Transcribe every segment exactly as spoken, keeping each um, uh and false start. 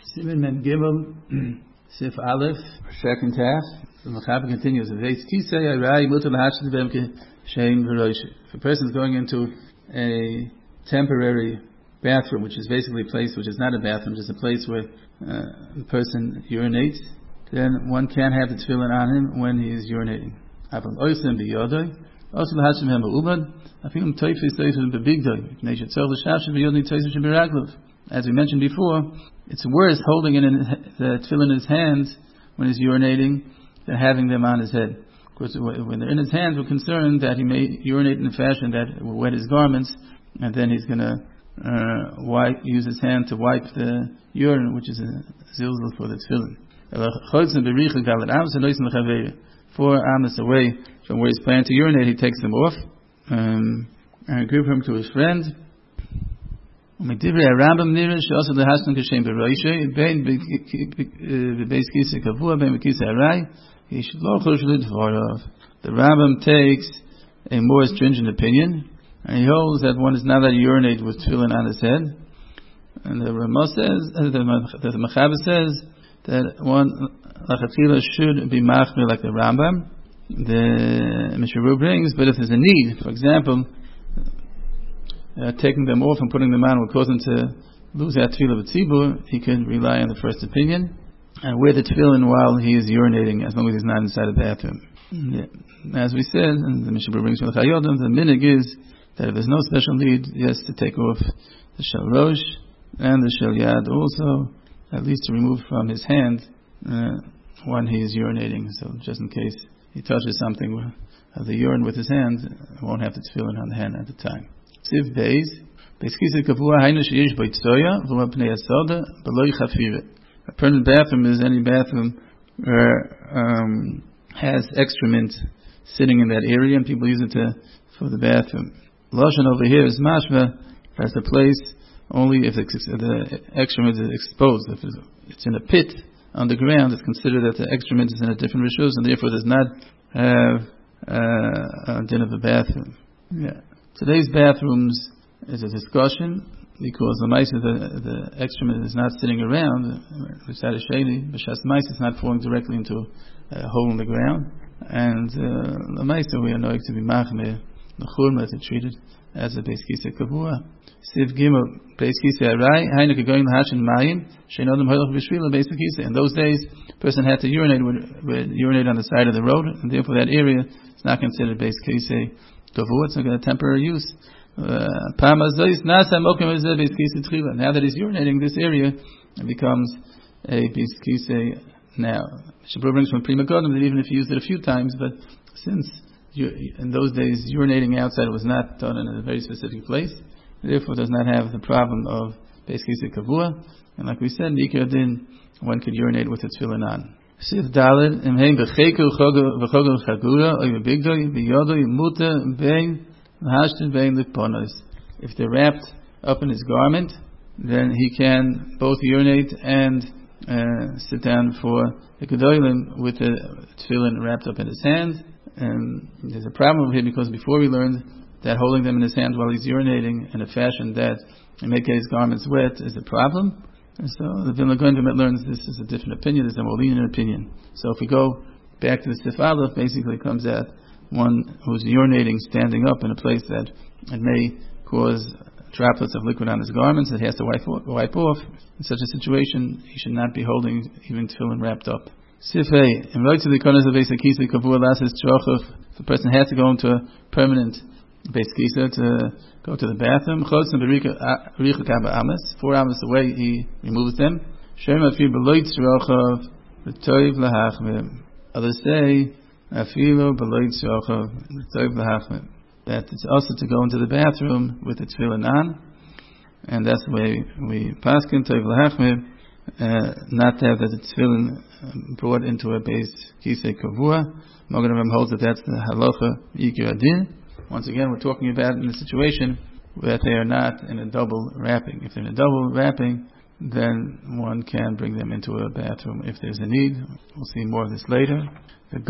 Siman Mem Gimel, Sif Aleph, second half. The Mechaber continues. If a person is going into a temporary bathroom, which is basically a place which is not a bathroom, just a place where uh, the person urinates, then one can't have the tefillin on him when he is urinating. As we mentioned before, it's worse holding it in the tefillin in his hands when he's urinating than having them on his head. Of course, when they're in his hands, we're concerned that he may urinate in a fashion that will wet his garments, and then he's going to uh, wipe, use his hand to wipe the urine, which is a zilzal for the tefillin. Four amas away from where he's planning to urinate, he takes them off um, and gives them to his friend. He should The Rambam takes a more stringent opinion, and he holds that one is not allowed to urinate with tefillin on his head. And the Ramah says, uh, the, the Mechaber says that one lachatchila should be machmir like the Rambam. The Mishnah brings, but if there's a need, for example, uh, taking them off and putting them on will cause him to lose that tefillah b'tzibur, he can rely on the first opinion and wear the tefillin while he is urinating, as long as he's not inside a bathroom. Yeah. As we said, and the Mishnah brings from the Chayodim, the minig is that if there's no special need, yes, to take off the shel rosh and the shel yad also, at least to remove from his hand uh, when he is urinating. So just in case he touches something of the urine with his hand, he won't have the tefillin on the hand at the time. Siv beis, beis kisa kavua hainu sheyesh bo tzoya v'lo pnei hasoda b'lo yichafire. A permanent bathroom is any bathroom where um, has excrement sitting in that area, and people use it to, for the bathroom. Lashon over here is mashma, as the place only if the, the excrement is exposed. If it's in a pit underground, it's considered that the excrement is in a different rishus, and therefore does not have uh, a din of a bathroom. Yeah. Today's bathrooms is a discussion because the mice, the, the excrement is not sitting around. B'shas mice is not falling directly into a hole in the ground, and the mice we are knowing to be machmir the churma to treat it as a beis kisa kavua. Siv gimel beis kisa arai hainu kegoyin lahashin mayim she'enodem holach b'shvila beis kisa. In those days, a person had to urinate would, would urinate on the side of the road, and therefore that area is not considered beis kisa kavua. It's a temporary use. Uh, now that he's urinating, this area it becomes a beis kisa. Now, Shabbat brings from Prima Godom that even if you used it a few times, but since you, in those days urinating outside was not done in a very specific place, therefore does not have the problem of beis kisa kavua. And like we said, Nikra din, one could urinate with its tefillin on. Sif Daled imheim b'cheku v'chogel chagura oy b'bigdoi b'yodoi muta bein l'hashtin bein l'ponos. If they're wrapped up in his garment, then he can both urinate and uh, sit down for the gedolim with the tefillin wrapped up in his hand. And there's a problem here because before we learned that holding them in his hand while he's urinating in a fashion that make his garments wet is a problem. And so the Vilna Gaon learns this is a different opinion, it's a more lenient opinion. So if we go back to the Sif Aleph, basically comes out one who's urinating standing up in a place that it may cause droplets of liquid on his garments that he has to wipe off. Wipe off. In such a situation, he should not be holding even tefillin wrapped up. Sif Hey, in right to the corners of beis kisa kavua lasses trochov. If a person has to go into a permanent beis kisa to go to the bathroom, chos and bericha kaba amas, four amas away, he removes them. Shem afir beloit trochov v'toiv lahachmim. Others say afilo beloit trochov v'toiv lahachmim, that it's also to go into the bathroom with the tefillin on, and that's the way we paskin toiv lahachmim. Uh, not to have that the tefillin brought into a beis kisa kavua. Mogen Ram holds that that's the halacha yikir adin. Once again, we're talking about in a situation that they are not in a double wrapping. If they're in a double wrapping, then one can bring them into a bathroom if there's a need. We'll see more of this later. If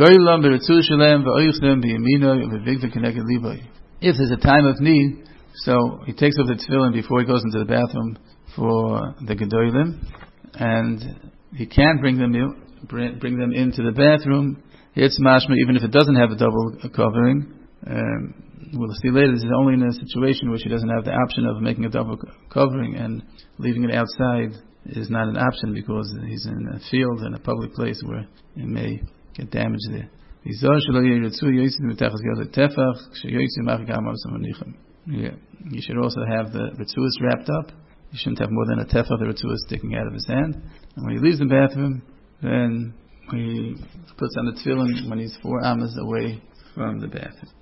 there's a time of need, so he takes off the tefillin before he goes into the bathroom for the gedolim, and he can't bring them in, bring, bring them into the bathroom. It's mashma, even if it doesn't have a double covering. Um, we'll see later, this is only in a situation where she doesn't have the option of making a double covering, and leaving it outside is not an option because he's in a field, in a public place where it may get damaged there. Yeah. You should also have the Ritzuas wrapped up. You shouldn't have more than a tefach of the Ritzuas sticking out of his hand. And when he leaves the bathroom, then he puts on the tefillin when he's four amas away from the bathroom.